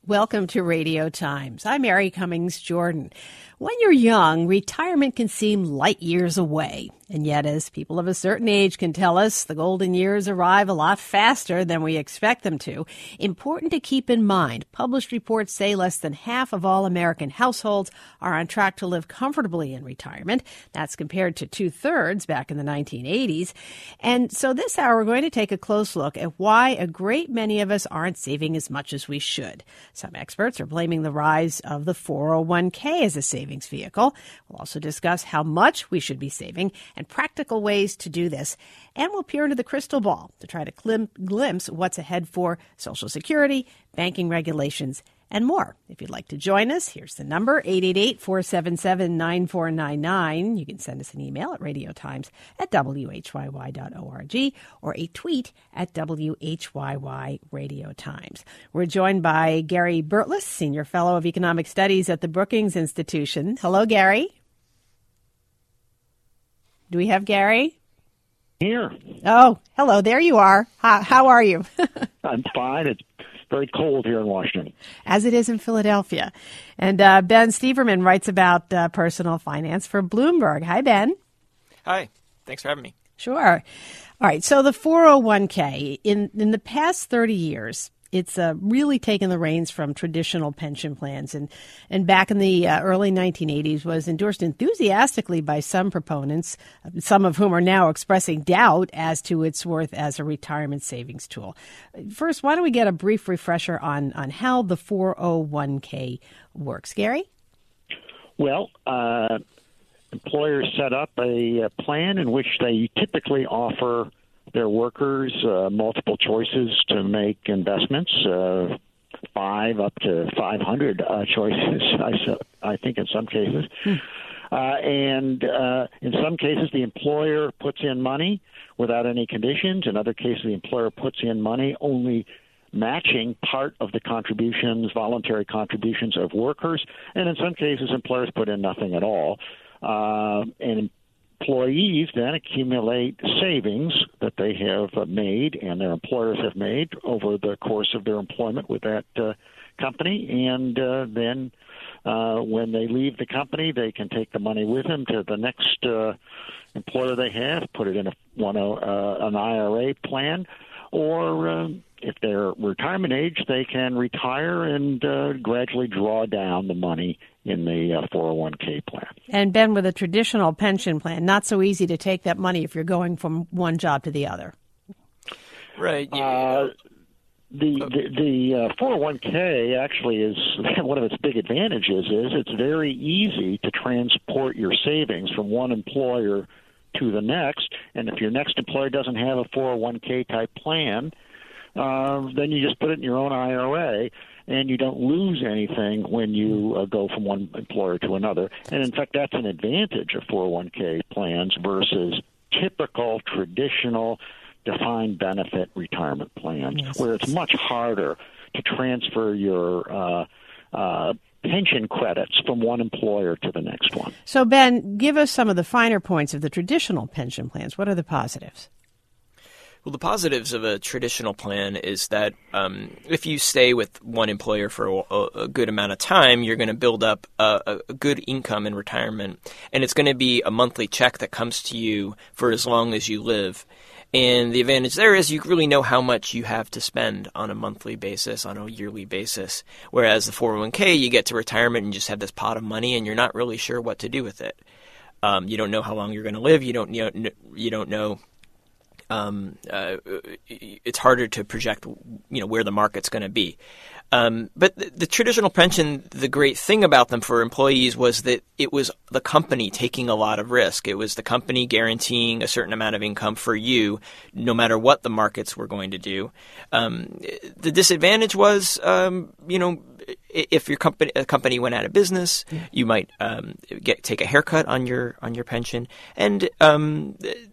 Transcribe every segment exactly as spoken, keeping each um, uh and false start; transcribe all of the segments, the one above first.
Welcome to Radio Times. I'm Mary Cummings Jordan. When you're young, retirement can seem light years away. And yet, as people of a certain age can tell us, the golden years arrive a lot faster than we expect them to. Important to keep in mind, published reports say less than half of all American households are on track to live comfortably in retirement. That's compared to two-thirds back in the nineteen eighties. And so this hour, we're going to take a close look at why a great many of us aren't saving as much as we should. Some experts are blaming the rise of the four oh one k as a savings vehicle. We'll also discuss how much we should be saving and practical ways to do this. And we'll peer into the crystal ball to try to glim- glimpse what's ahead for Social Security, banking regulations, and more. If you'd like to join us, here's the number, eight eight eight, four seven seven, nine four nine nine. You can send us an email at radiotimes at w h y y dot org or a tweet at W H Y Y Radio Times. We're joined by Gary Burtless, Senior Fellow of Economic Studies at the Brookings Institution. Hello, Gary. Do we have Gary? Here. Oh, hello. There you are. How, how are you? I'm fine. It's very cold here in Washington. As it is in Philadelphia. And uh, Ben Steverman writes about uh, personal finance for Bloomberg. Hi, Ben. Hi. Thanks for having me. Sure. All right. So the four oh one k, in, in the past thirty years, it's uh, really taken the reins from traditional pension plans. And, and back in the uh, early nineteen eighties was endorsed enthusiastically by some proponents, some of whom are now expressing doubt as to its worth as a retirement savings tool. First, why don't we get a brief refresher on, on how the four oh one k works? Gary? Well, uh, employers set up a, a plan in which they typically offer their workers uh, multiple choices to make investments, uh, five up to five hundred uh, choices, I, I think in some cases. Hmm. Uh, and uh, in some cases, the employer puts in money without any conditions. In other cases, the employer puts in money only matching part of the contributions, voluntary contributions of workers. And in some cases, employers put in nothing at all. Uh, and employees then accumulate savings that they have made and their employers have made over the course of their employment with that uh, company. And uh, then uh, when they leave the company, they can take the money with them to the next uh, employer they have, put it in a, one, uh, an I R A plan, or uh, if they're retirement age, they can retire and uh, gradually draw down the money in the uh, four oh one k plan. And Ben, with a traditional pension plan, not so easy to take that money if you're going from one job to the other. Right. Uh, the the, the uh, four oh one k actually is one of its big advantages is it's very easy to transport your savings from one employer to the next. And if your next employer doesn't have a four oh one k type plan, uh, then you just put it in your own I R A. And you don't lose anything when you uh, go from one employer to another. And, in fact, that's an advantage of four oh one k plans versus typical, traditional, defined benefit retirement plans, yes, where it's much harder to transfer your uh, uh, pension credits from one employer to the next one. So, Ben, give us some of the finer points of the traditional pension plans. What are the positives? Well, the positives of a traditional plan is that um, if you stay with one employer for a, a good amount of time, you're going to build up a, a good income in retirement, and it's going to be a monthly check that comes to you for as long as you live. And the advantage there is you really know how much you have to spend on a monthly basis, on a yearly basis, whereas the four oh one k, you get to retirement and just have this pot of money, and you're not really sure what to do with it. Um, you don't know how long you're going to live. You don't, you don't, you don't know. Um, uh, it's harder to project, you know, where the market's going to be. Um, but the, the traditional pension, the great thing about them for employees was that it was the company taking a lot of risk. It was the company guaranteeing a certain amount of income for you, no matter what the markets were going to do. Um, the disadvantage was, um, you know, if your company a company went out of business, yeah. you might um, get take a haircut on your on your pension, and um,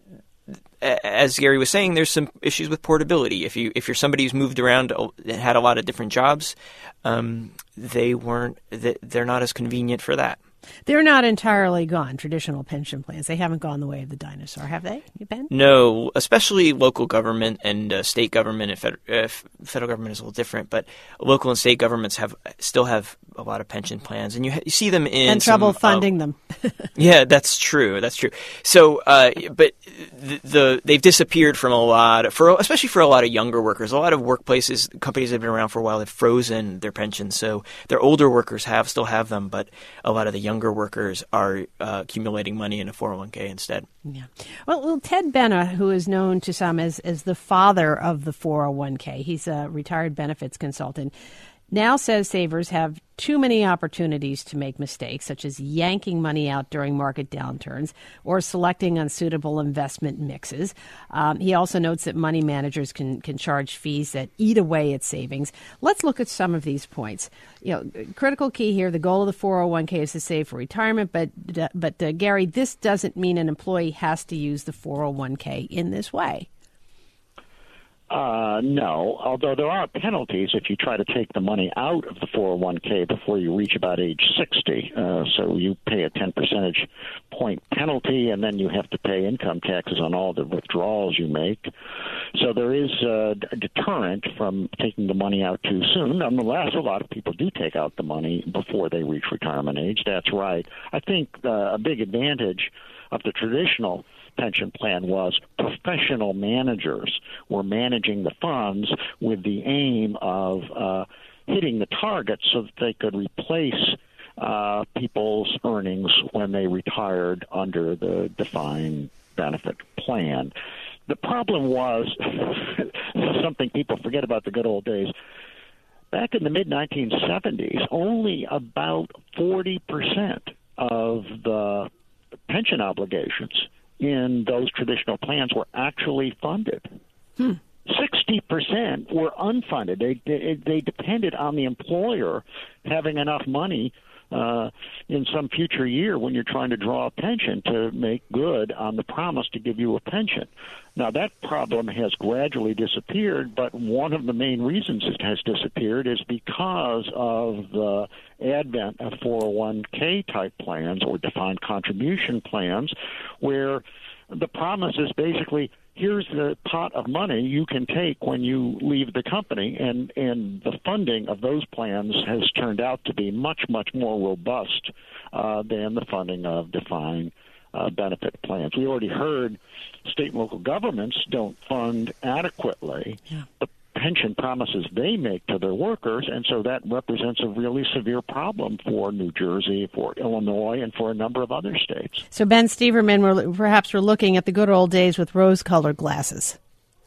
as Gary was saying, there's some issues with portability. If you if you're somebody who's moved around and had a lot of different jobs, um, they weren't they're not as convenient for that. They're not entirely gone, traditional pension plans. They haven't gone the way of the dinosaur, have they, Ben? No, especially local government and uh, state government. And fed- uh, federal government is a little different, but local and state governments have still have a lot of pension plans, and you, ha- you see them in and trouble some, funding um, them. Yeah, that's true. That's true. So, uh, but the, the they've disappeared from a lot, for especially for a lot of younger workers. A lot of workplaces, companies that have been around for a while, have frozen their pensions. So their older workers have still have them, but a lot of the younger workers are uh, accumulating money in a four oh one k instead. Yeah. Well, well, Ted Benna, who is known to some as as the father of the four oh one k, he's a retired benefits consultant, now says savers have too many opportunities to make mistakes, such as yanking money out during market downturns or selecting unsuitable investment mixes. Um, he also notes that money managers can, can charge fees that eat away at savings. Let's look at some of these points. You know, critical key here, the goal of the four oh one k is to save for retirement, but, but uh, Gary, this doesn't mean an employee has to use the four oh one k in this way. Uh, no, although there are penalties if you try to take the money out of the four oh one k before you reach about age sixty. Uh, so you pay a ten percentage point penalty, and then you have to pay income taxes on all the withdrawals you make. So there is a deterrent from taking the money out too soon. Nonetheless, a lot of people do take out the money before they reach retirement age. That's right. I think uh, a big advantage of the traditional pension plan was professional managers were managing the funds with the aim of uh, hitting the target so that they could replace uh, people's earnings when they retired under the defined benefit plan. The problem was, this is something people forget about the good old days, back in the mid nineteen seventies, only about forty percent of the pension obligations in those traditional plans were actually funded. Hmm. sixty percent were unfunded. They, they they depended on the employer having enough money uh, in some future year when you're trying to draw a pension to make good on the promise to give you a pension. Now, that problem has gradually disappeared, but one of the main reasons it has disappeared is because of the advent of four oh one k type plans or defined contribution plans, where the promise is basically, here's the pot of money you can take when you leave the company, and, and the funding of those plans has turned out to be much, much more robust uh, than the funding of defined uh, benefit plans. We already heard state and local governments don't fund adequately yeah. the pension promises they make to their workers, and so that represents a really severe problem for New Jersey, for Illinois, and for a number of other states. So, Ben Steverman, we're, perhaps we're looking at the good old days with rose-colored glasses.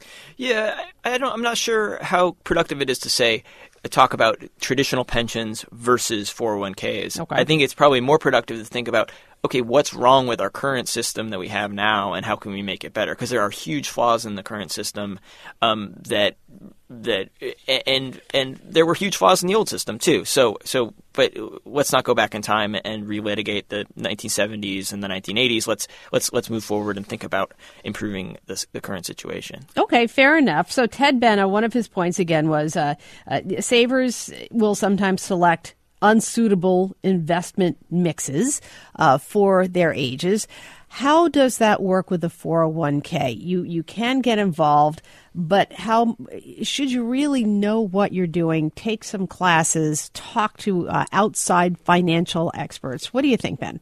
Yeah, I, I don't, I'm not sure how productive it is to say talk about traditional pensions versus four oh one k's. Okay. I think it's probably more productive to think about, okay, what's wrong with our current system that we have now, and how can we make it better? Because there are huge flaws in the current system um, that that and and there were huge flaws in the old system too. So so, but let's not go back in time and relitigate the nineteen seventies and the nineteen eighties. Let's let's let's move forward and think about improving this, the current situation. Okay, fair enough. So Ted Benna, one of his points again was uh, uh, savers will sometimes select unsuitable investment mixes uh, for their ages. How does that work with the four oh one k? You you can get involved, but how should you really know what you're doing? Take some classes, talk to uh, outside financial experts. What do you think, Ben?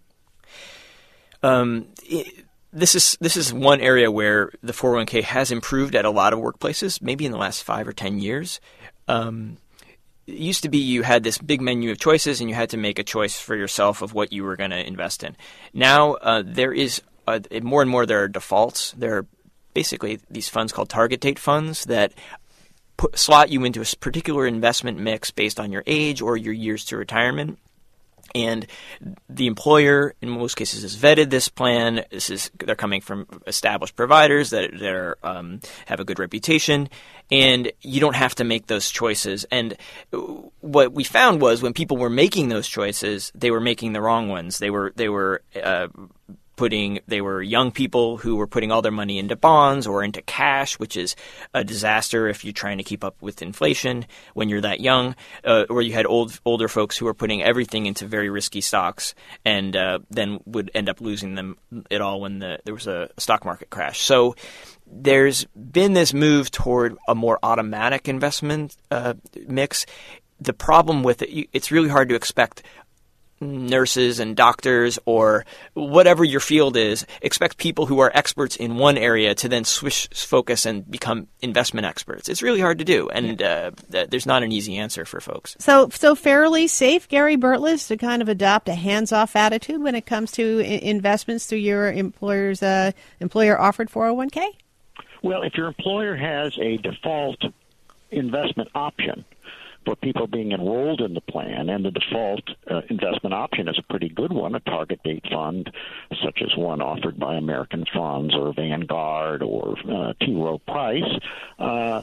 Um, it, this is this is one area where the four oh one k has improved at a lot of workplaces, maybe in the last five or ten years. Um, It used to be you had this big menu of choices, and you had to make a choice for yourself of what you were going to invest in. Now uh, there is uh, more and more there are defaults. There are basically these funds called target date funds that put, slot you into a particular investment mix based on your age or your years to retirement. And the employer, in most cases, has vetted this plan. This is they're coming from established providers that, that are, um, have a good reputation, and you don't have to make those choices. And what we found was when people were making those choices, they were making the wrong ones. They were they were uh, putting, they were young people who were putting all their money into bonds or into cash, which is a disaster if you're trying to keep up with inflation when you're that young, uh, or you had old, older folks who were putting everything into very risky stocks and uh, then would end up losing them it all when the, there was a stock market crash. So there's been this move toward a more automatic investment uh, mix. The problem with it, it's really hard to expect nurses and doctors or whatever your field is, expect people who are experts in one area to then switch focus and become investment experts. It's really hard to do, and uh, th- there's not an easy answer for folks. So, so fairly safe, Gary Burtless, to kind of adopt a hands-off attitude when it comes to I- investments through your employer's uh, employer-offered four oh one k? Well, if your employer has a default investment option for people being enrolled in the plan, and the default uh, investment option is a pretty good one, a target date fund, such as one offered by American Funds or Vanguard or uh, T. Rowe Price, uh,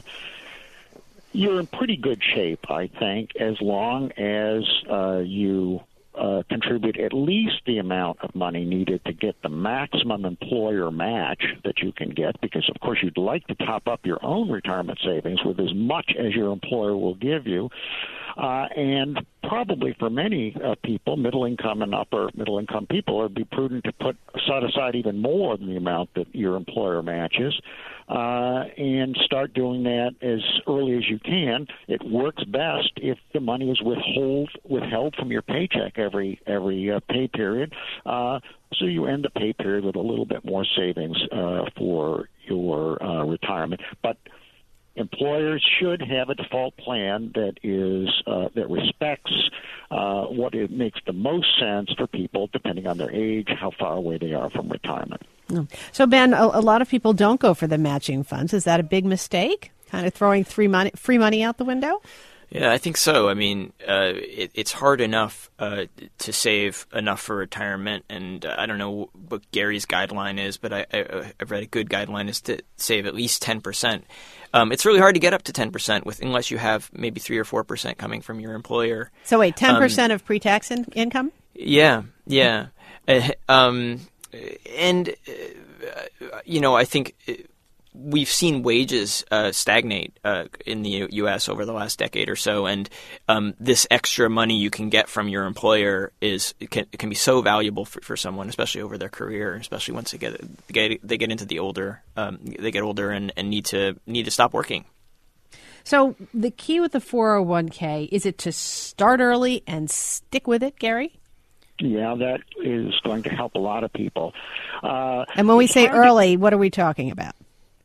you're in pretty good shape, I think, as long as uh, you Uh, contribute at least the amount of money needed to get the maximum employer match that you can get, because, of course, you'd like to top up your own retirement savings with as much as your employer will give you. Uh, and probably for many uh, people, middle-income and upper-middle-income people, it would be prudent to put set aside even more than the amount that your employer matches, uh, and start doing that as early as you can. It works best if the money is withhold, withheld from your paycheck every every uh, pay period, uh, so you end the pay period with a little bit more savings uh, for your uh, retirement. But employers should have a default plan that is uh, that respects uh, what it makes the most sense for people, depending on their age, how far away they are from retirement. So, Ben, a, a lot of people don't go for the matching funds. Is that a big mistake? Kind of throwing free money, free money out the window? Yeah, I think so. I mean, uh, it, it's hard enough uh, to save enough for retirement, and uh, I don't know what Gary's guideline is, but I, I, I've read a good guideline is to save at least ten percent. Um, it's really hard to get up to ten percent with unless you have maybe three or four percent coming from your employer. So wait, ten percent um, of pre-tax in- income? Yeah, yeah. Uh, um, and, uh, you know, I think we've seen wages uh, stagnate uh, in the U S over the last decade or so, and um, this extra money you can get from your employer is can, can be so valuable for, for someone, especially over their career, especially once they get get they get into the older um, they get older and, and need to need to stop working. So the key with the four oh one k, is it to start early and stick with it, Gary? Yeah, that is going to help a lot of people. Uh, and when we say early, to- what are we talking about?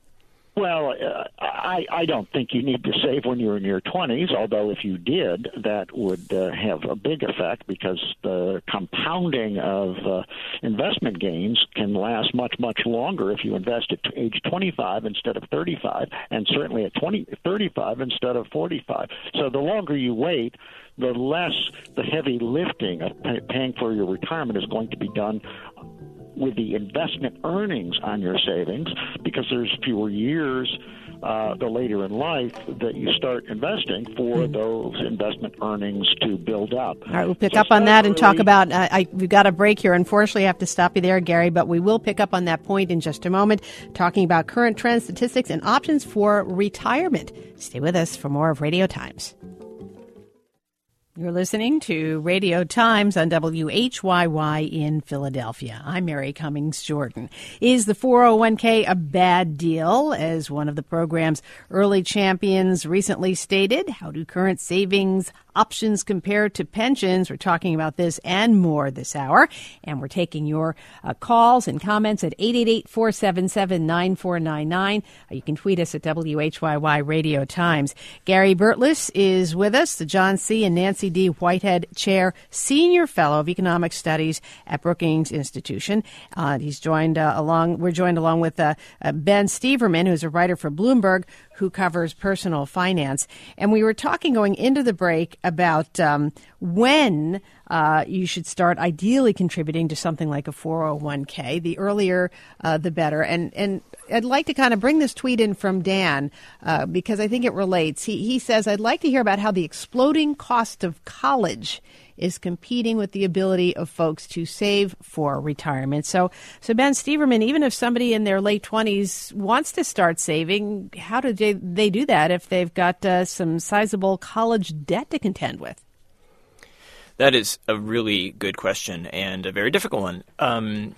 Well, uh, I, I don't think you need to save when you're in your twenties, although if you did, that would uh, have a big effect, because the compounding of uh, investment gains can last much, much longer if you invest at age twenty-five instead of thirty-five, and certainly at twenty, thirty-five instead of forty-five. So the longer you wait, the less the heavy lifting of pay- paying for your retirement is going to be done with the investment earnings on your savings, because there's fewer years uh, the later in life that you start investing for those investment earnings to build up. All right, we'll pick so up on that and early. talk about, uh, I, we've got a break here. Unfortunately, I have to stop you there, Gary, but we will pick up on that point in just a moment, talking about current trends, statistics, and options for retirement. Stay with us for more of Radio Times. You're listening to Radio Times on W H Y Y in Philadelphia. I'm Mary Cummings Jordan. Is the four oh one k a bad deal? As one of the program's early champions recently stated, how do current savings options compare to pensions? We're talking about this and more this hour. And we're taking your uh, calls and comments at eight eight eight, four seven seven, nine four nine nine. Uh, you can tweet us at W H Y Y Radio Times. Gary Burtless is with us, the John C. and Nancy D. Whitehead Chair, Senior Fellow of Economic Studies at Brookings Institution. Uh, he's joined uh, along, we're joined along with uh, uh, Ben Steverman, who's a writer for Bloomberg, who covers personal finance. And we were talking going into the break about um, when uh, you should start ideally contributing to something like a four oh one k. The earlier, uh, the better. And and I'd like to kind of bring this tweet in from Dan uh, because I think it relates. He he says, I'd like to hear about how the exploding cost of college is competing with the ability of folks to save for retirement. So, so Ben Steverman, even if somebody in their late twenties wants to start saving, how do they, they do that if they've got uh, some sizable college debt to contend with? That is a really good question and a very difficult one. Um,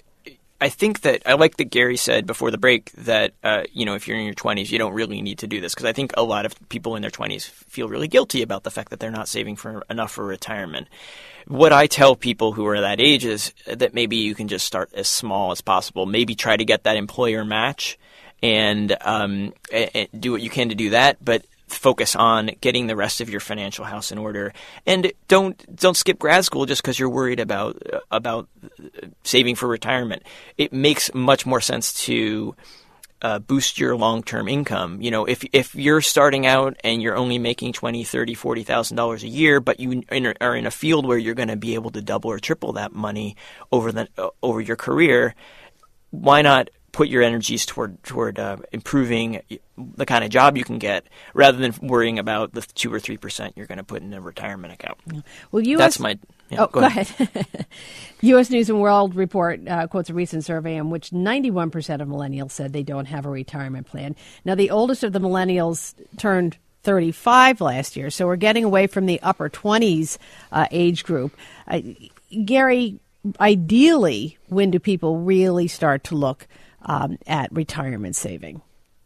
I think that I like that Gary said before the break that, uh, you know, if you're in your twenties, you don't really need to do this, because I think a lot of people in their twenties feel really guilty about the fact that they're not saving for enough for retirement. What I tell people who are that age is that maybe you can just start as small as possible. Maybe try to get that employer match and, um, and do what you can to do that, but focus on getting the rest of your financial house in order, and don't don't skip grad school just because you're worried about about saving for retirement. It makes much more sense to uh, boost your long-term income. You know, if if you're starting out and you're only making twenty, thirty, forty thousand dollars a year, but you are in a field where you're going to be able to double or triple that money over the uh, over your career, why not put your energies toward toward uh, improving the kind of job you can get, rather than worrying about the two or three percent you're going to put in a retirement account. Well, U S That's my. Yeah, oh, go, go ahead. ahead. U S News and World Report uh, quotes a recent survey in which ninety-one percent of millennials said they don't have a retirement plan. Now, the oldest of the millennials turned thirty-five last year, so we're getting away from the upper twenties uh, age group. Uh, Gary, ideally, when do people really start to look Um, at retirement saving?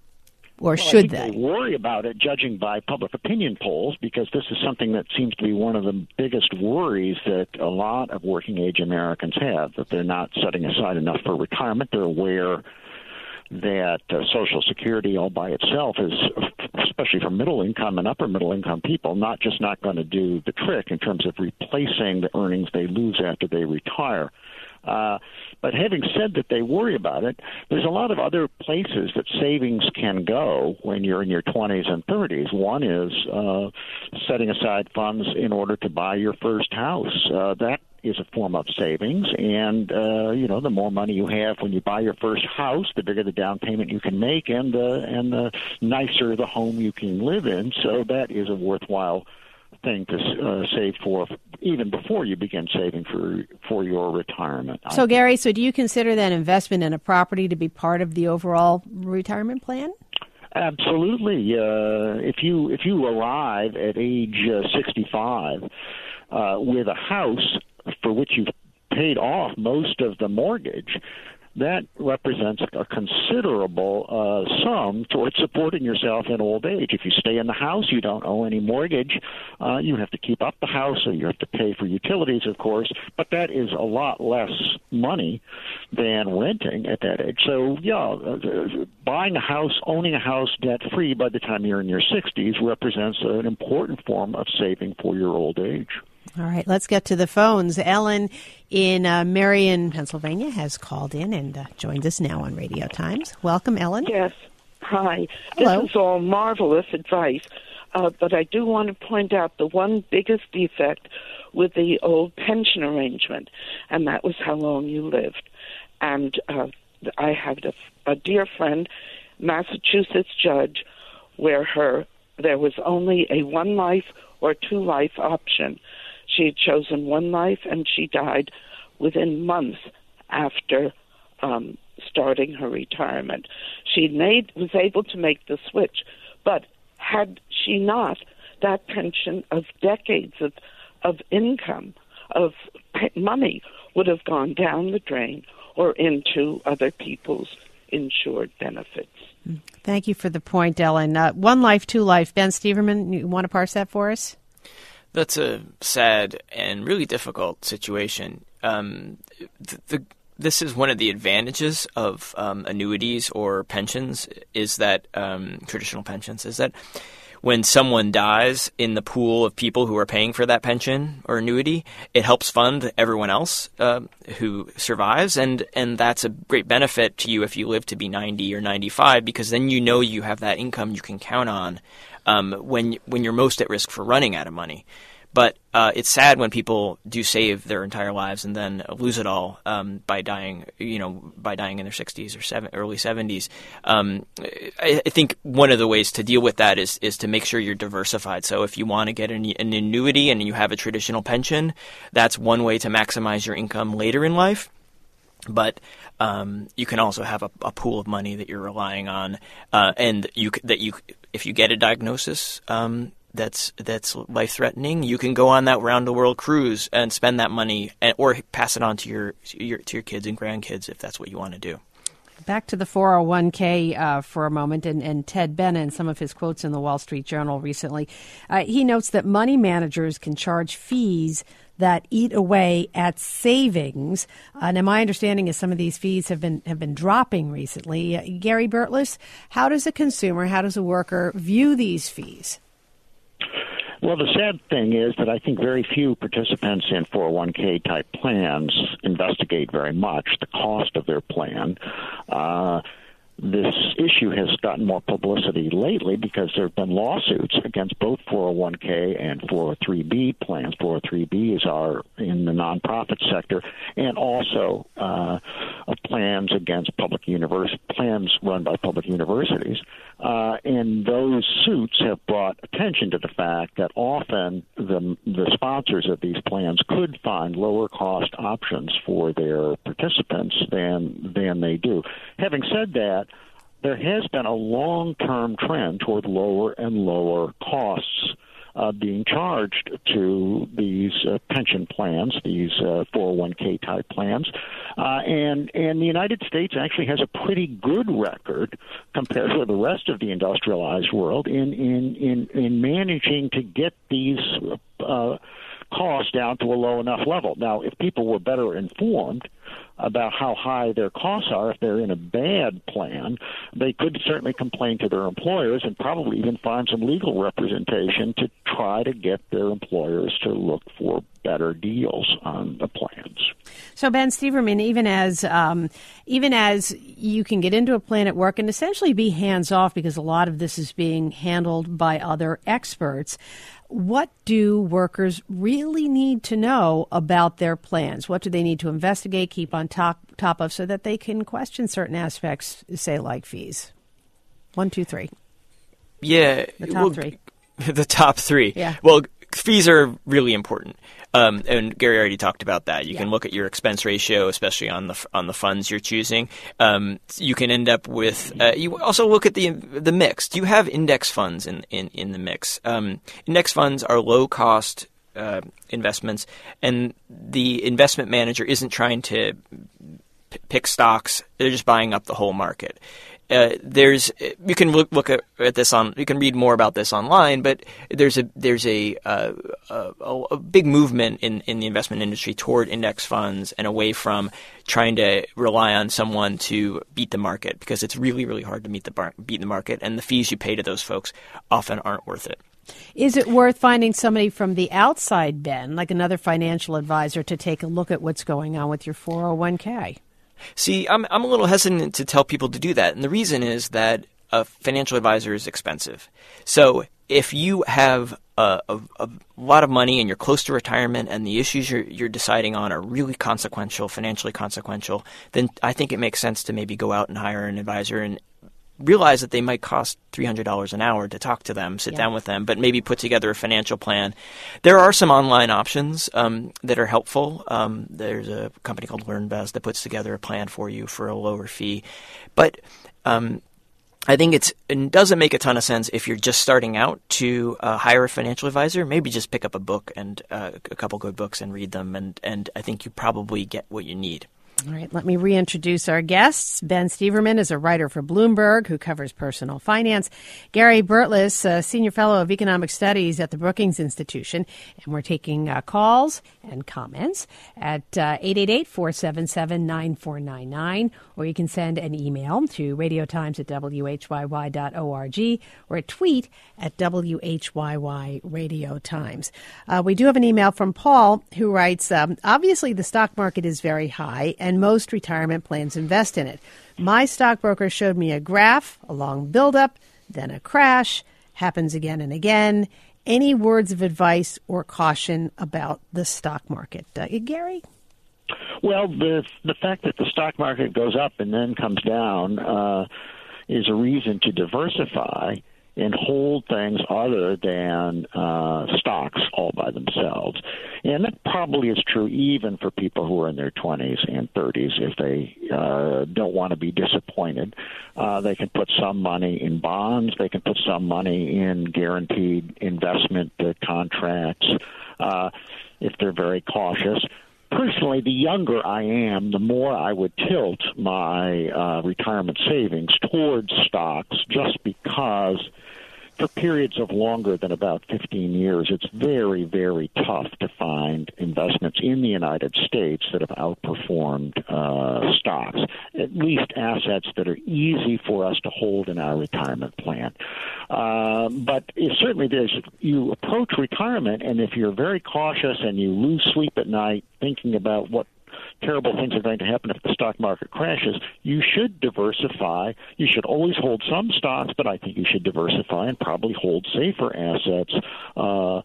Or well, should I think they? they worry about it, judging by public opinion polls, because this is something that seems to be one of the biggest worries that a lot of working-age Americans have, that they're not setting aside enough for retirement. They're aware that uh, Social Security all by itself is, especially for middle-income and upper-middle-income people, not just not going to do the trick in terms of replacing the earnings they lose after they retire. Uh, but having said that they worry about it, there's a lot of other places that savings can go when you're in your twenties and thirties. One is uh, setting aside funds in order to buy your first house. Uh, that is a form of savings, and uh, you know, the more money you have when you buy your first house, the bigger the down payment you can make, and uh, and the nicer the home you can live in. So that is a worthwhile thing to uh, save for, even before you begin saving for for your retirement. So, Gary, so do you consider that investment in a property to be part of the overall retirement plan? Absolutely. Uh, if you if you arrive at age uh, sixty-five uh, with a house for which you've paid off most of the mortgage, that represents a considerable uh, sum towards supporting yourself in old age. If you stay in the house, you don't owe any mortgage. Uh, you have to keep up the house, so you have to pay for utilities, of course, but that is a lot less money than renting at that age. So, yeah, uh, buying a house, owning a house debt-free by the time you're in your sixties represents an important form of saving for your old age. All right, let's get to the phones. Ellen in uh, Marion, Pennsylvania, has called in and uh, joins us now on Radio Times. Welcome, Ellen. Yes. Hi. Hello. This is all marvelous advice, uh, but I do want to point out the one biggest defect with the old pension arrangement, and that was how long you lived. And uh, I had a, a dear friend, Massachusetts judge, where her there was only a one life or two life option. She had chosen one life, and she died within months after um, starting her retirement. She made was able to make the switch, but had she not, that pension of decades of, of income, of money, would have gone down the drain or into other people's insured benefits. Thank you for the point, Ellen. Uh, one life, two life. Ben Steverman, you want to parse that for us? That's a sad and really difficult situation. Um, the, the, this is one of the advantages of um, annuities or pensions, is that um, traditional pensions, is that when someone dies in the pool of people who are paying for that pension or annuity, it helps fund everyone else uh, who survives, and, and that's a great benefit to you if you live to be ninety or ninety-five, because then you know you have that income you can count on um, when when you're most at risk for running out of money. But uh, it's sad when people do save their entire lives and then lose it all um, by dying, you know, by dying in their sixties or seven, early seventies. Um, I, I think one of the ways to deal with that is is to make sure you're diversified. So if you want to get an, an annuity and you have a traditional pension, that's one way to maximize your income later in life. But um, you can also have a, a pool of money that you're relying on, uh, and you that you if you get a diagnosis um, that's that's life threatening, you can go on that round the world cruise and spend that money, and, or pass it on to your, your to your kids and grandkids if that's what you want to do. Back to the four oh one k uh, for a moment, and, and Ted Benna, and some of his quotes in the Wall Street Journal recently. Uh, he notes that money managers can charge fees that eat away at savings. Uh, now, my understanding is some of these fees have been have been dropping recently. Uh, Gary Burtless, how does a consumer, how does a worker view these fees? Well, the sad thing is that I think very few participants in four oh one k type plans investigate very much the cost of their plan. Uh, This issue has gotten more publicity lately because there have been lawsuits against both four oh one k and four oh three b plans. four oh three bs are in the nonprofit sector, and also uh, plans against public university plans run by public universities. Uh, and those suits have brought attention to the fact that often the the sponsors of these plans could find lower cost options for their participants than than they do. Having said that, there has been a long-term trend toward lower and lower costs uh, being charged to these uh, pension plans, these uh, four oh one k type plans. Uh, and, and the United States actually has a pretty good record compared to the rest of the industrialized world in, in, in, in managing to get these uh, costs down to a low enough level. Now, if people were better informed about how high their costs are, if they're in a bad plan, they could certainly complain to their employers and probably even find some legal representation to try to get their employers to look for better deals on the plans. So, Ben Steverman, even as um, even as you can get into a plan at work and essentially be hands-off because a lot of this is being handled by other experts, what do workers really need to know about their plans? What do they need to investigate, keep on top top of, so that they can question certain aspects, say like fees? One, two, three. Yeah. The top well, three. The top three. Yeah. Well, fees are really important. Um, and Gary already talked about that. You yeah. can look at your expense ratio, especially on the on the funds you're choosing. Um, you can end up with. Uh, you also look at the the mix. Do you have index funds in in, in the mix? Um, index funds are low cost uh, investments, and the investment manager isn't trying to p- pick stocks. They're just buying up the whole market. Uh, there's you can look look at, at this on you can read more about this online, but there's a there's a uh, a, a big movement in, in the investment industry toward index funds and away from trying to rely on someone to beat the market, because it's really really hard to meet the bar, beat the market, and the fees you pay to those folks often aren't worth it. Is it worth finding somebody from the outside, Ben, like another financial advisor, to take a look at what's going on with your four oh one k? See, I'm I'm a little hesitant to tell people to do that, and the reason is that a financial advisor is expensive. So if you have a, a, a lot of money and you're close to retirement and the issues you're, you're deciding on are really consequential, financially consequential, then I think it makes sense to maybe go out and hire an advisor and realize that they might cost three hundred dollars an hour to talk to them, sit yeah. down with them, but maybe put together a financial plan. There are some online options um, that are helpful. Um, there's a company called LearnVest that puts together a plan for you for a lower fee. But um, I think it's, it doesn't make a ton of sense if you're just starting out to uh, hire a financial advisor. Maybe just pick up a book and uh, a couple good books and read them, and, and I think you probably get what you need. All right, let me reintroduce our guests. Ben Steverman is a writer for Bloomberg who covers personal finance. Gary Burtless, a senior fellow of economic studies at the Brookings Institution. And we're taking uh, calls and comments at uh, eight eight eight, four seven seven, nine four nine nine, or you can send an email to radiotimes at w h y y dot org or a tweet at W H Y Y Radio Times. Uh, we do have an email from Paul who writes, um, obviously the stock market is very high and most retirement plans invest in it. My stockbroker showed me a graph, a long buildup, then a crash, happens again and again, Any words of advice or caution about the stock market? Uh, Gary? Well, the the fact that the stock market goes up and then comes down uh, is a reason to diversify and hold things other than uh, stocks all by themselves. And that probably is true even for people who are in their twenties and thirties. If they uh, don't want to be disappointed, uh, they can put some money in bonds. They can put some money in guaranteed investment uh, contracts uh, if they're very cautious. Personally, the younger I am, the more I would tilt my uh, retirement savings towards stocks, just because for periods of longer than about fifteen years, it's very, very tough to find investments in the United States that have outperformed uh, stocks, at least assets that are easy for us to hold in our retirement plan. Uh, but it, certainly there's, you approach retirement, and if you're very cautious and you lose sleep at night thinking about what terrible things are going to happen if the stock market crashes, you should diversify. You should always hold some stocks, but I think you should diversify and probably hold safer assets uh,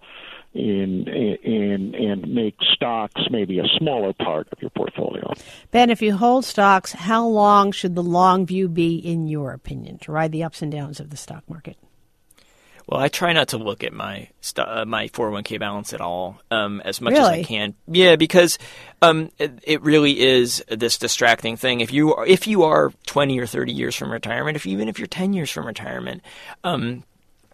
in, in, and make stocks maybe a smaller part of your portfolio. Ben, if you hold stocks, how long should the long view be, in your opinion, to ride the ups and downs of the stock market? Well, I try not to look at my st- uh, my four oh one k balance at all, um, as much really? as I can. Yeah, because um, it, it really is this distracting thing. If you are, if you are twenty or thirty years from retirement, if even if you're ten years from retirement, um,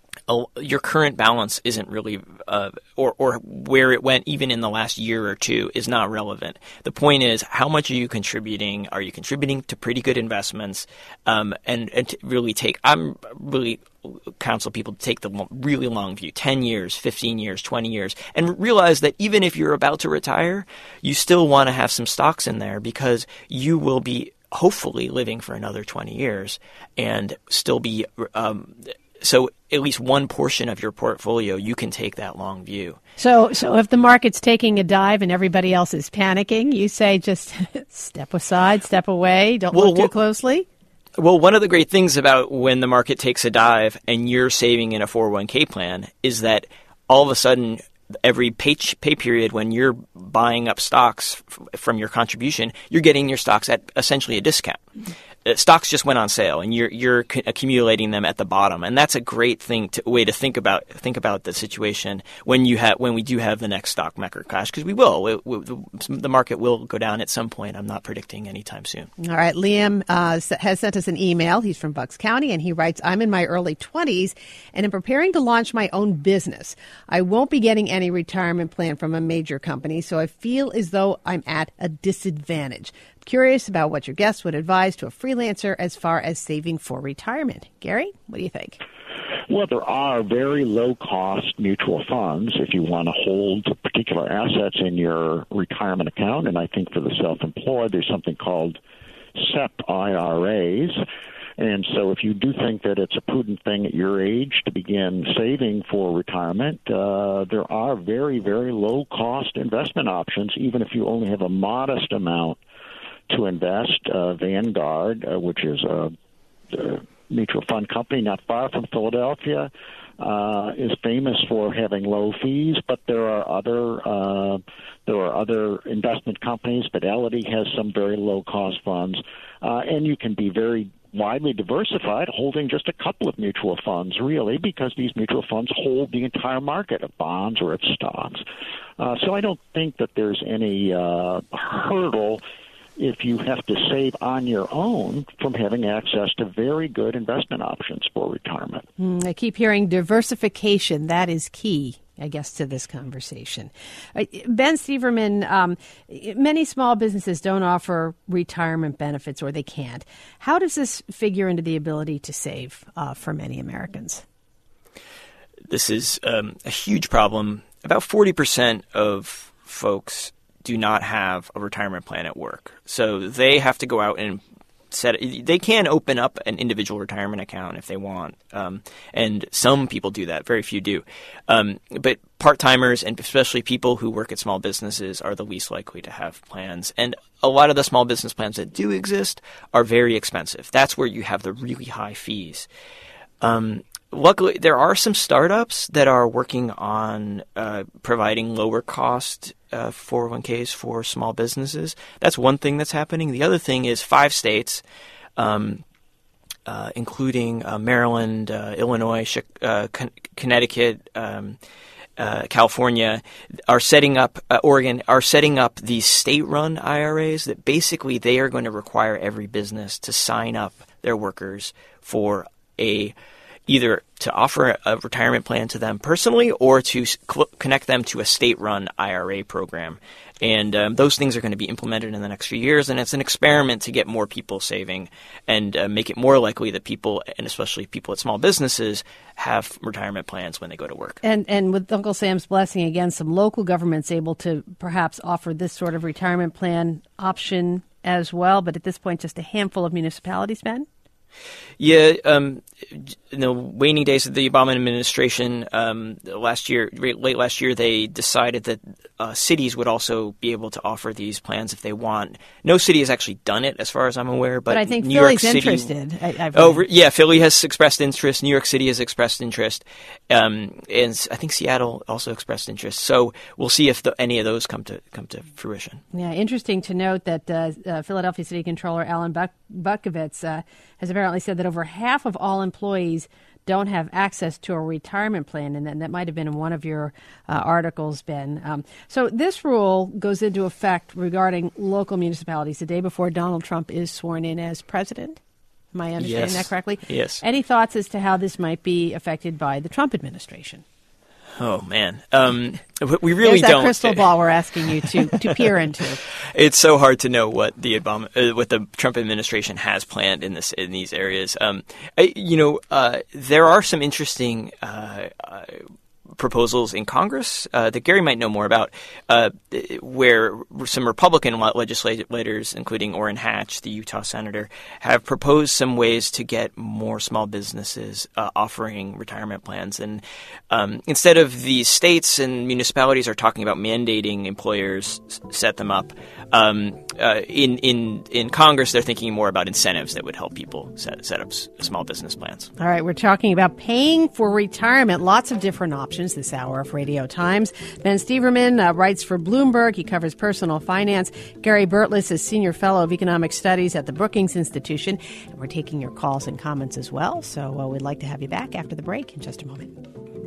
your current balance isn't really, uh, or or where it went even in the last year or two is not relevant. The point is, how much are you contributing? Are you contributing to pretty good investments? Um, and and to really take, I'm really counsel people to take the long, really long view, ten years, fifteen years, twenty years, and realize that even if you're about to retire, you still want to have some stocks in there because you will be hopefully living for another twenty years and still be, um, so at least one portion of your portfolio, you can take that long view. So so if the market's taking a dive and everybody else is panicking, you say just step aside, step away, don't well, look too well, closely? Well, one of the great things about when the market takes a dive and you're saving in a four oh one k plan is that all of a sudden every pay, pay period when you're buying up stocks f- from your contribution, you're getting your stocks at essentially a discount. Uh, stocks just went on sale, and you're you're c- accumulating them at the bottom, and that's a great thing to, way to think about think about the situation when you have when we do have the next stock market crash, because we will. We, we, the, the market will go down at some point. I'm not predicting anytime soon. All right, Liam uh, has sent us an email. He's from Bucks County, and he writes, "I'm in my early twenties, and am preparing to launch my own business. I won't be getting any retirement plan from a major company, so I feel as though I'm at a disadvantage. Curious about what your guests would advise to a freelancer as far as saving for retirement." Gary, what do you think? Well, there are very low-cost mutual funds if you want to hold particular assets in your retirement account. And I think for the self-employed, there's something called S E P I R As. And so if you do think that it's a prudent thing at your age to begin saving for retirement, uh, there are very, very low-cost investment options, even if you only have a modest amount to invest. uh, Vanguard, uh, which is a, a mutual fund company not far from Philadelphia, uh, is famous for having low fees. But there are other uh, there are other investment companies. Fidelity has some very low cost funds, uh, and you can be very widely diversified, holding just a couple of mutual funds, really, because these mutual funds hold the entire market of bonds or of stocks. Uh, so I don't think that there's any uh, hurdle if you have to save on your own from having access to very good investment options for retirement. Mm, I keep hearing diversification. That is key, I guess, to this conversation. Uh, Ben Steverman, um, many small businesses don't offer retirement benefits, or they can't. How does this figure into the ability to save uh, for many Americans? This is um, a huge problem. About forty percent of folks do not have a retirement plan at work. So they have to go out and set – they can open up an individual retirement account if they want. Um, and some people do that. Very few do. Um, but part-timers and especially people who work at small businesses are the least likely to have plans. And a lot of the small business plans that do exist are very expensive. That's where you have the really high fees. Um, luckily, there are some startups that are working on uh, providing lower cost uh, four oh one k's for small businesses. That's one thing that's happening. The other thing is five states, um, uh, including uh, Maryland, uh, Illinois, uh, Con- Connecticut, um, uh, California, are setting up, uh, Oregon, are setting up these state-run I R As that basically they are going to require every business to sign up their workers for a either to offer a retirement plan to them personally or to cl- connect them to a state-run I R A program. And um, those things are going to be implemented in the next few years, and it's an experiment to get more people saving and uh, make it more likely that people, and especially people at small businesses, have retirement plans when they go to work. And and with Uncle Sam's blessing, again, some local governments able to perhaps offer this sort of retirement plan option as well, but at this point, just a handful of municipalities, Ben? Yeah, um, in the waning days of the Obama administration, um, last year, late last year, they decided that uh, cities would also be able to offer these plans if they want. No city has actually done it, as far as I'm aware. But, but I think New Philly's York City, interested. I, I've oh, yeah, Philly has expressed interest. New York City has expressed interest, um, and I think Seattle also expressed interest. So we'll see if the, any of those come to come to fruition. Yeah, interesting to note that uh, uh, Philadelphia City Controller Alan Buck- Buckovitz uh, has apparently said that over half of all employees don't have access to a retirement plan, and, and that might have been in one of your uh, articles, Ben. Um, so this rule goes into effect regarding local municipalities the day before Donald Trump is sworn in as president. Am I understanding Yes. that correctly? Yes. Any thoughts as to how this might be affected by the Trump administration? Oh, man. Um, we really There's that don't. crystal ball we're asking you to, to peer into. It's so hard to know what the Obama, uh, what the Trump administration has planned in this in these areas. Um, I, you know, uh, there are some interesting uh, uh, proposals in Congress uh, that Gary might know more about, uh, where some Republican legislators, including Orrin Hatch, the Utah senator, have proposed some ways to get more small businesses uh, offering retirement plans. And um, instead of the states and municipalities are talking about mandating employers set them up, um, uh, in in in Congress they're thinking more about incentives that would help people set, set up s- small business plans. All right, we're talking about paying for retirement. Lots of different options this hour of Radio Times. Ben Steverman uh, writes for Bloomberg. He covers personal finance. Gary Burtless is Senior Fellow of Economic Studies at the Brookings Institution. And we're taking your calls and comments as well. So uh, we'd like to have you back after the break in just a moment.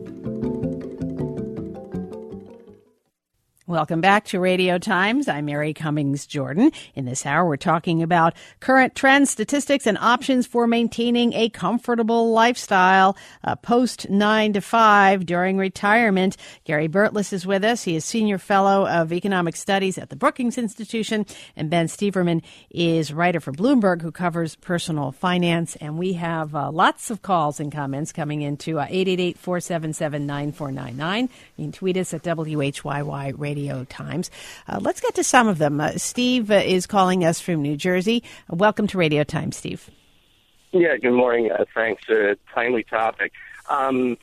Welcome back to Radio Times. I'm Mary Cummings Jordan. In this hour, we're talking about current trends, statistics, and options for maintaining a comfortable lifestyle uh, post nine to five during retirement. Gary Burtless is with us. He is Senior Fellow of Economic Studies at the Brookings Institution. And Ben Steverman is writer for Bloomberg who covers personal finance. And we have uh, lots of calls and comments coming into uh, eight eight eight, four seven seven, nine four nine nine. You can tweet us at W H Y Y Radio. Radio Times. Uh, let's get to some of them. Uh, Steve uh, is calling us from New Jersey. Uh, welcome to Radio Times, Steve. Yeah, good morning. Uh, thanks. Uh, timely topic. Um,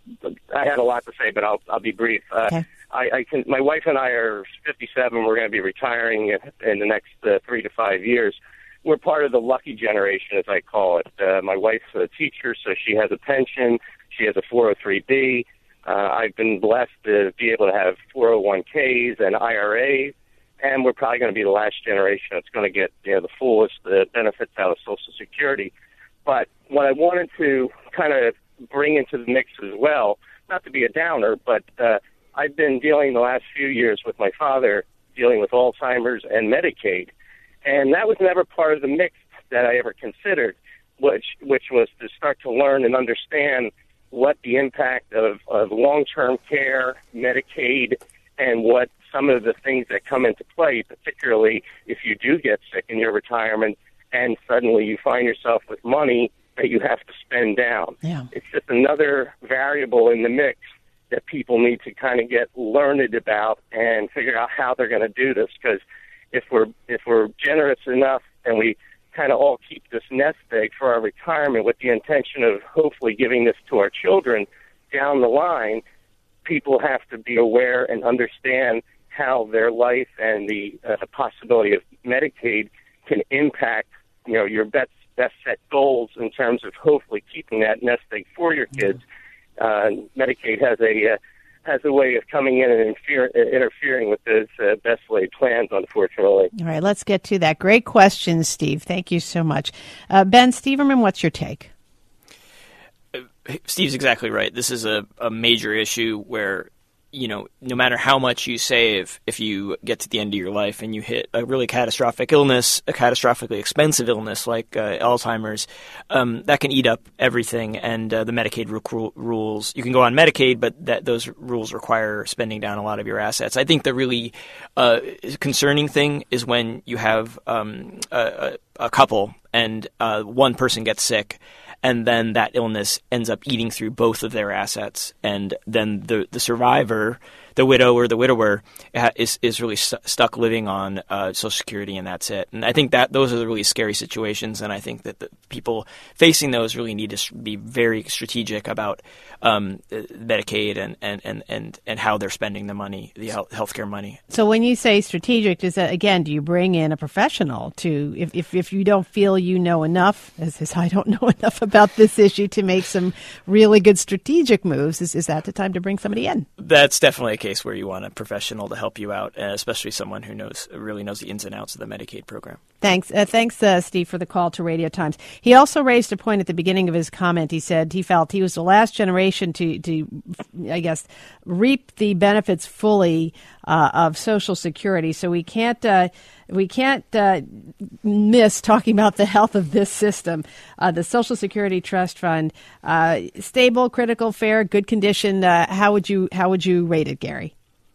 I had a lot to say, but I'll I'll be brief. Uh, okay. I, I can. My wife and I are fifty-seven. We're going to be retiring in the next uh, three to five years. We're part of the lucky generation, as I call it. Uh, my wife's a teacher, so she has a pension. She has a four oh three B. Uh, I've been blessed to be able to have four oh one k's and I R As, and we're probably going to be the last generation that's going to get you know, the fullest uh, benefits out of Social Security. But what I wanted to kind of bring into the mix as well, not to be a downer, but uh, I've been dealing the last few years with my father dealing with Alzheimer's and Medicaid, and that was never part of the mix that I ever considered, which which was to start to learn and understand what the impact of, of long-term care, Medicaid, and what some of the things that come into play, particularly if you do get sick in your retirement and suddenly you find yourself with money that you have to spend down. Yeah. It's just another variable in the mix that people need to kind of get learned about and figure out how they're going to do this. Because if we're if we're generous enough and we kind of all keep this nest egg for our retirement with the intention of hopefully giving this to our children down the line, people have to be aware and understand how their life and the uh, possibility of Medicaid can impact, you know, your best best set goals in terms of hopefully keeping that nest egg for your kids. Uh, Medicaid has a uh, has a way of coming in and interfere, uh, interfering with those uh, best laid plans, unfortunately. All right, let's get to that. Great question, Steve. Thank you so much. Uh, Ben Steverman, what's your take? Uh, Steve's exactly right. This is a, a major issue where, you know, no matter how much you save, if you get to the end of your life and you hit a really catastrophic illness, a catastrophically expensive illness like uh, Alzheimer's, um, that can eat up everything. And uh, the Medicaid ru- rules, you can go on Medicaid, but that those rules require spending down a lot of your assets. I think the really uh, concerning thing is when you have um, a, a couple and uh, one person gets sick, and then that illness ends up eating through both of their assets, and then the the survivor, the widow or the widower, is is really st- stuck living on uh, Social Security, and that's it. And I think that those are the really scary situations, and I think that the people facing those really need to be very strategic about um, Medicaid and, and, and, and, and how they're spending the money, the health healthcare money. So when you say strategic, is that, again, do you bring in a professional to, if, if, if you don't feel you know enough, as, as I don't know enough about this issue to make some really good strategic moves, is, is that the time to bring somebody in? That's definitely a case where you want a professional to help you out, especially someone who knows really knows the ins and outs of the Medicaid program. Thanks. Uh, thanks, uh, Steve, for the call to Radio Times. He also raised a point at the beginning of his comment. He said he felt he was the last generation to, to I guess, reap the benefits fully uh, of Social Security. So we can't uh, we can't uh, miss talking about the health of this system. Uh, the Social Security Trust Fund, uh, stable, critical, fair, good condition. Uh, how would you how would you rate it, Gary?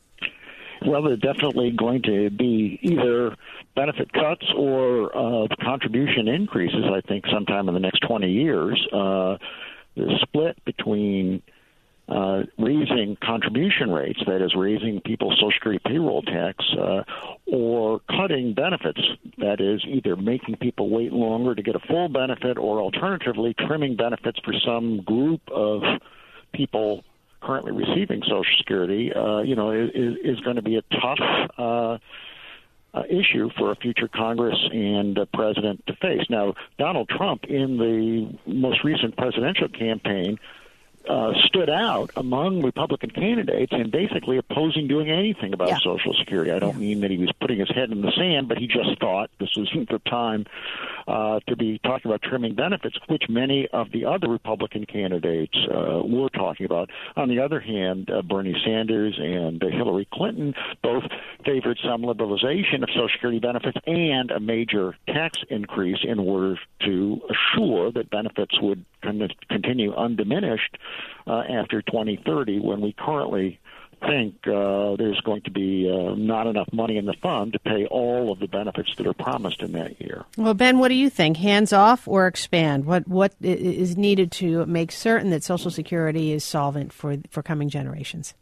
Well, there's definitely going to be either benefit cuts or uh, contribution increases, I think, sometime in the next twenty years. Uh, the split between uh, raising contribution rates, that is, raising people's Social Security payroll tax, uh, or cutting benefits, that is, either making people wait longer to get a full benefit or alternatively trimming benefits for some group of people currently receiving Social Security, uh, you know, is, is going to be a tough uh, uh, issue for a future Congress and uh, president to face. Now, Donald Trump, in the most recent presidential campaign, uh, stood out among Republican candidates and basically opposing doing anything about yeah. Social Security. I don't yeah. mean that he was putting his head in the sand, but he just thought this wasn't the time uh, to be talking about trimming benefits, which many of the other Republican candidates uh, were talking about. On the other hand, uh, Bernie Sanders and uh, Hillary Clinton both favored some liberalization of Social Security benefits and a major tax increase in order to assure that benefits would con- continue undiminished uh, after twenty thirty, when we currently think uh, there's going to be uh, not enough money in the fund to pay all of the benefits that are promised in that year. Well, Ben, what do you think? Hands off or expand? What what is needed to make certain that Social Security is solvent for for coming generations?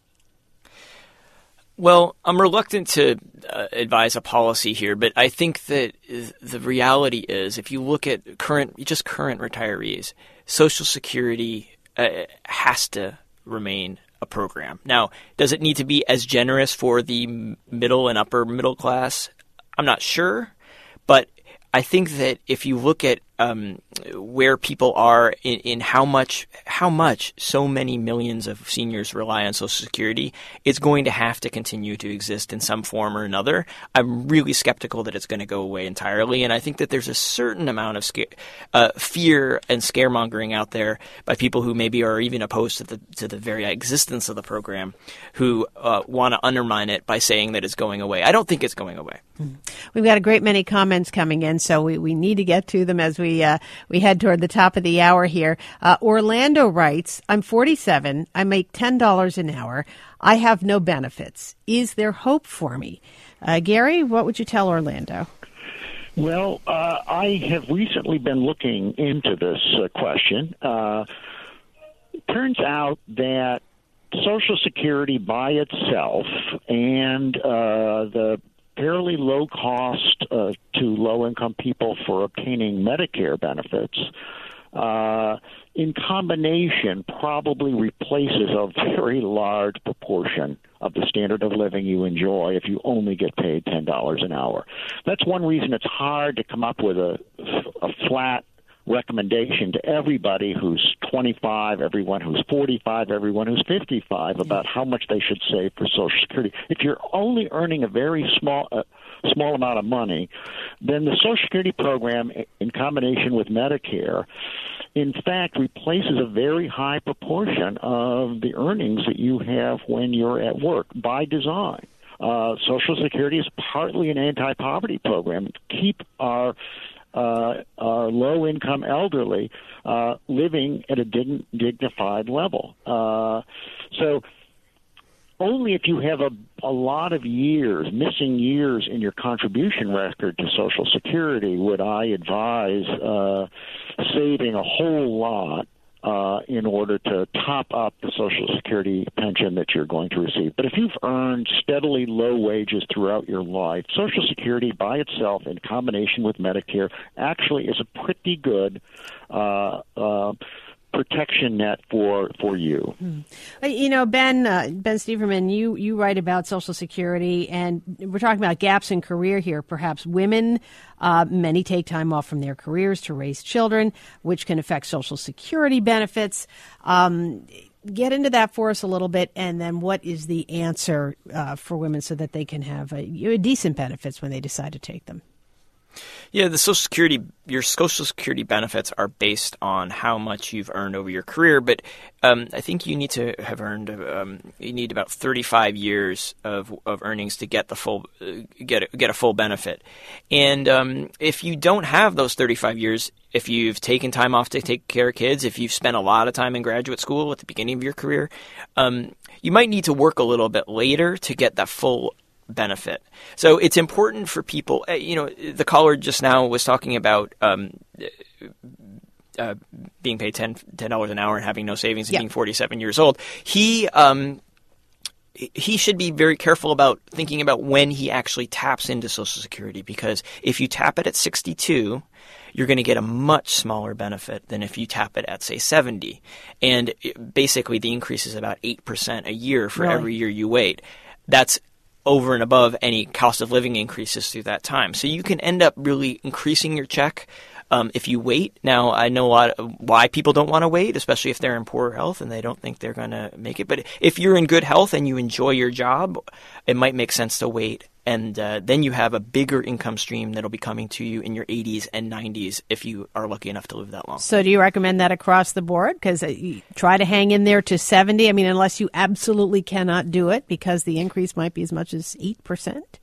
Well, I'm reluctant to uh, advise a policy here, but I think that the reality is, if you look at current, just current retirees, Social Security uh, has to remain a program. Now, does it need to be as generous for the middle and upper middle class? I'm not sure, but I think that if you look at um, where people are in, in how much how much so many millions of seniors rely on Social Security, it's going to have to continue to exist in some form or another. I'm really skeptical that it's going to go away entirely, and I think that there's a certain amount of scare, uh, fear and scaremongering out there by people who maybe are even opposed to the to the very existence of the program, who uh, want to undermine it by saying that it's going away. I don't think it's going away. We've got a great many comments coming in, so we, we need to get to them as we uh, we head toward the top of the hour here. Uh, Orlando writes, I'm forty-seven. I make ten dollars an hour. I have no benefits. Is there hope for me? Uh, Gary, what would you tell Orlando? Well, uh, I have recently been looking into this uh, question. Uh, it turns out that Social Security by itself and uh, the fairly low cost uh, to low-income people for obtaining Medicare benefits, uh, in combination, probably replaces a very large proportion of the standard of living you enjoy if you only get paid ten dollars an hour. That's one reason it's hard to come up with a, a flat recommendation to everybody who's twenty-five, everyone who's forty-five, everyone who's fifty-five about how much they should save for Social Security. If you're only earning a very small uh, small amount of money, then the Social Security program, in combination with Medicare, in fact, replaces a very high proportion of the earnings that you have when you're at work by design. Uh, Social Security is partly an anti-poverty program to keep our uh, our low-income elderly uh, living at a dig- dignified level. Uh, so only if you have a, a lot of years, missing years in your contribution record to Social Security would I advise uh, saving a whole lot uh, in order to top up the Social Security pension that you're going to receive. But if you've earned steadily low wages throughout your life, Social Security by itself in combination with Medicare actually is a pretty good uh, uh protection net for for you. You know, Ben uh, Ben Steverman, you you write about Social Security, and we're talking about gaps in career here. Perhaps women, uh, many take time off from their careers to raise children, which can affect Social Security benefits. Um, get into that for us a little bit, and then what is the answer uh, for women so that they can have a, a decent benefits when they decide to take them? Yeah, the Social Security, your Social Security benefits are based on how much you've earned over your career, but um, I think you need to have earned, um, you need about thirty-five years of of earnings to get the full, uh, get a, get a full benefit. And um, if you don't have those thirty-five years, if you've taken time off to take care of kids, if you've spent a lot of time in graduate school at the beginning of your career, um, you might need to work a little bit later to get that full benefit. So it's important for people, you know, the caller just now was talking about um, uh, being paid ten dollars an hour and having no savings and yep. being forty-seven years old. He um, he should be very careful about thinking about when he actually taps into Social Security, because if you tap it at sixty-two, you're going to get a much smaller benefit than if you tap it at, say, seventy. And it, basically the increase is about eight percent a year for really? every year you wait. That's over and above any cost of living increases through that time. So you can end up really increasing your check um, if you wait. Now, I know a lot of why people don't want to wait, especially if they're in poor health and they don't think they're going to make it. But if you're in good health and you enjoy your job, it might make sense to wait. And uh, then you have a bigger income stream that'll be coming to you in your eighties and nineties if you are lucky enough to live that long. So do you recommend that across the board? Because uh, try to hang in there to seventy. I mean, unless you absolutely cannot do it, because the increase might be as much as eight percent.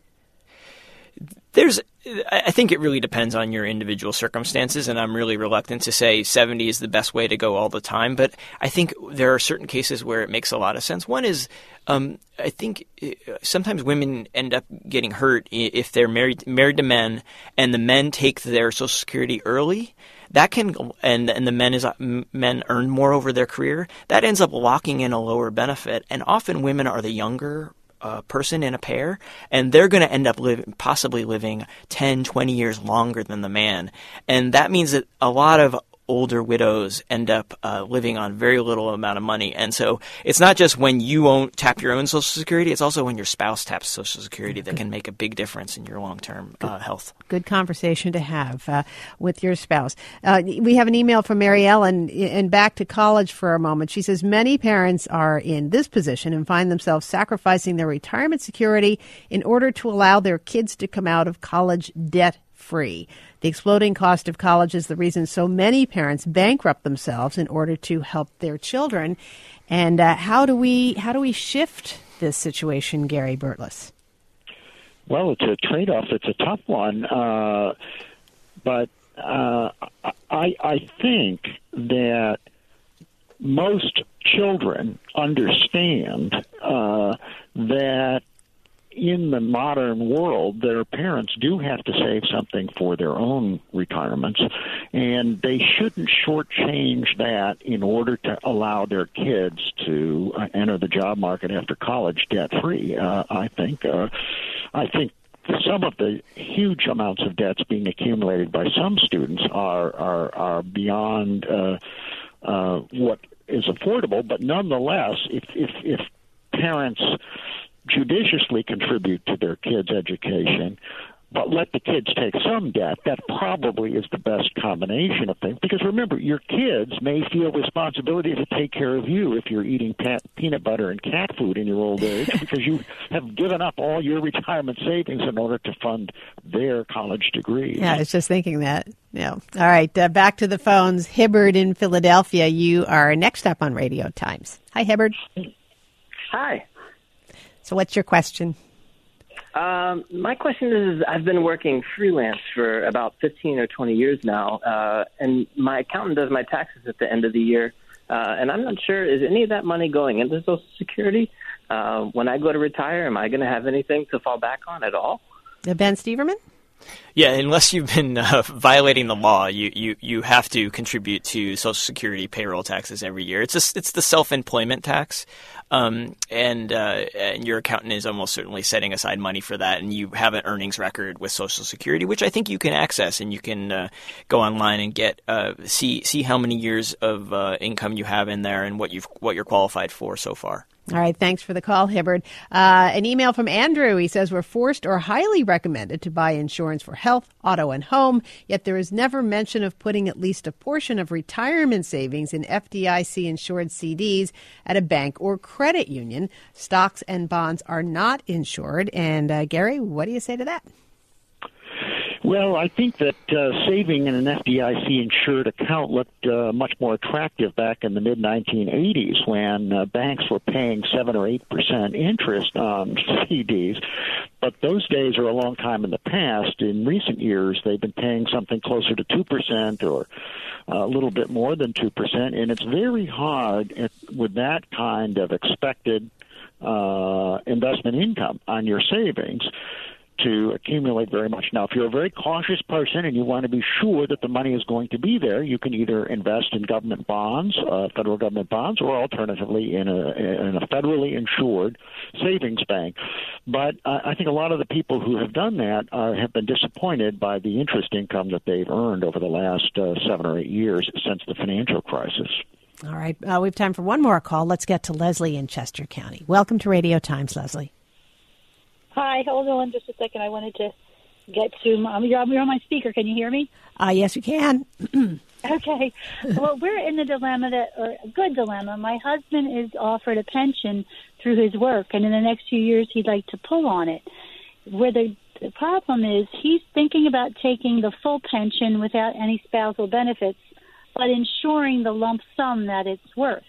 There's, I think it really depends on your individual circumstances, and I'm really reluctant to say seventy is the best way to go all the time. But I think there are certain cases where it makes a lot of sense. One is, um, I think sometimes women end up getting hurt if they're married married to men, and the men take their Social Security early. That can, and and the men is men earn more over their career. That ends up locking in a lower benefit, and often women are the younger Uh, person in a pair, and they're going to end up living, possibly living ten, twenty years longer than the man. And that means that a lot of older widows end up uh, living on very little amount of money. And so it's not just when you won't tap your own Social Security, it's also when your spouse taps Social Security that can make a big difference in your long-term uh, health. Good conversation to have uh, with your spouse. Uh, we have an email from Mary Ellen, and back to college for a moment. She says, many parents are in this position and find themselves sacrificing their retirement security in order to allow their kids to come out of college debt free. The exploding cost of college is the reason so many parents bankrupt themselves in order to help their children. And uh, how do we how do we shift this situation, Gary Burtless? Well, it's a trade-off. It's a tough one, uh, but uh, I I think that most children understand uh, that in the modern world, their parents do have to save something for their own retirements, and they shouldn't shortchange that in order to allow their kids to uh, enter the job market after college debt-free. Uh, I think, uh, I think some of the huge amounts of debts being accumulated by some students are are, are beyond uh, uh, what is affordable, but nonetheless, if if, if parents judiciously contribute to their kids' education, but let the kids take some debt. That probably is the best combination of things. Because remember, your kids may feel responsibility to take care of you if you're eating pat, peanut butter and cat food in your old age because you have given up all your retirement savings in order to fund their college degrees. Yeah, I was just thinking that. Yeah. All right, uh, back to the phones. Hibbard in Philadelphia, you are next up on Radio Times. Hi, Hibbard. Hi. So what's your question? Um, my question is, I've been working freelance for about fifteen or twenty years now, uh, and my accountant does my taxes at the end of the year, uh, and I'm not sure, is any of that money going into Social Security? Uh, when I go to retire, am I going to have anything to fall back on at all? Uh, Ben Steverman? Yeah, unless you've been uh, violating the law, you, you, you have to contribute to Social Security payroll taxes every year. It's just, it's the self-employment tax, um, and uh, and your accountant is almost certainly setting aside money for that, and you have an earnings record with Social Security, which I think you can access, and you can uh, go online and get uh, see see how many years of uh, income you have in there and what you've what you're qualified for so far. All right. Thanks for the call, Hibbard. Uh, an email from Andrew. He says, we're forced or highly recommended to buy insurance for health, auto, and home, yet there is never mention of putting at least a portion of retirement savings in F D I C-insured C Ds at a bank or credit union. Stocks and bonds are not insured. And, uh, Gary, what do you say to that? Well, I think that uh, saving in an F D I C-insured account looked uh, much more attractive back in the mid nineteen eighties when uh, banks were paying seven or eight percent interest on C Ds. But those days are a long time in the past. In recent years, they've been paying something closer to two percent or a little bit more than two percent, and it's very hard at, with that kind of expected uh, investment income on your savings to accumulate very much. Now, if you're a very cautious person and you want to be sure that the money is going to be there, you can either invest in government bonds, uh, federal government bonds, or alternatively in a, in a federally insured savings bank. But uh, I think a lot of the people who have done that uh, have been disappointed by the interest income that they've earned over the last uh, seven or eight years since the financial crisis. All right. Uh, we have time for one more call. Let's get to Leslie in Chester County. Welcome to Radio Times, Leslie. Hi, hold on just a second. I wanted to get to my, you're, you're on my speaker. Can you hear me? Uh, yes, you can. Okay. Well, we're in the dilemma that, or a good dilemma. My husband is offered a pension through his work, and in the next few years he'd like to pull on it. Where the, the problem is he's thinking about taking the full pension without any spousal benefits, but ensuring the lump sum that it's worth.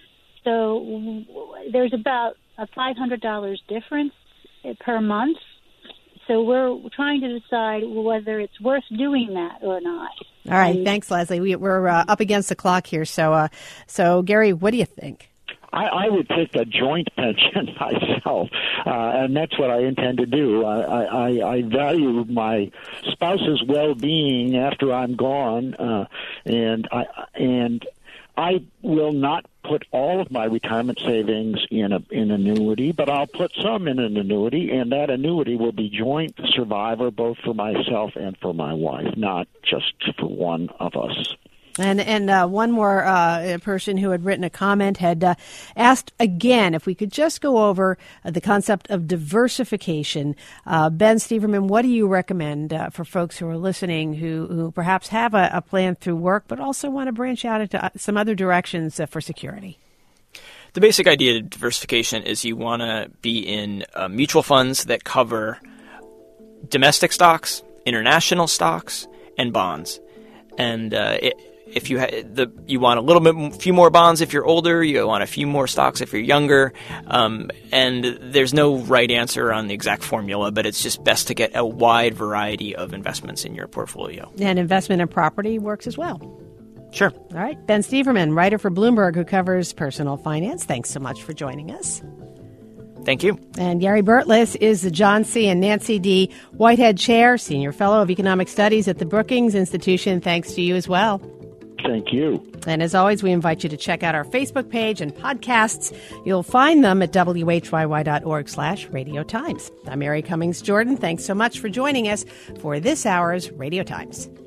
So there's about a five hundred dollars difference per month. So we're trying to decide whether it's worth doing that or not. All right. And, Thanks, Leslie. We, we're uh, up against the clock here. So, uh, so Gary, what do you think? I, I would take a joint pension myself, uh, and that's what I intend to do. I, I, I value my spouse's well-being after I'm gone, uh, and I and I will not put all of my retirement savings in a in an annuity, but I'll put some in an annuity, and that annuity will be joint survivor both for myself and for my wife, not just for one of us. And and uh, one more uh, person who had written a comment had uh, asked again if we could just go over uh, the concept of diversification. Uh, Ben Steverman, what do you recommend uh, for folks who are listening who, who perhaps have a, a plan through work but also want to branch out into some other directions uh, for security? The basic idea of diversification is you want to be in uh, mutual funds that cover domestic stocks, international stocks, and bonds. And uh, it If you ha- the you want a little bit, few more bonds if you're older, you want a few more stocks if you're younger, um, and there's no right answer on the exact formula, but it's just best to get a wide variety of investments in your portfolio. And investment in property works as well. Sure. All right. Ben Steverman, writer for Bloomberg, who covers personal finance. Thanks so much for joining us. Thank you. And Gary Burtles is the John C. and Nancy D. Whitehead Chair, Senior Fellow of Economic Studies at the Brookings Institution. Thanks to you as well. Thank you. And as always, we invite you to check out our Facebook page and podcasts. You'll find them at W H Y Y dot org slash Radio Times. I'm Mary Cummings Jordan. Thanks so much for joining us for this hour's Radio Times.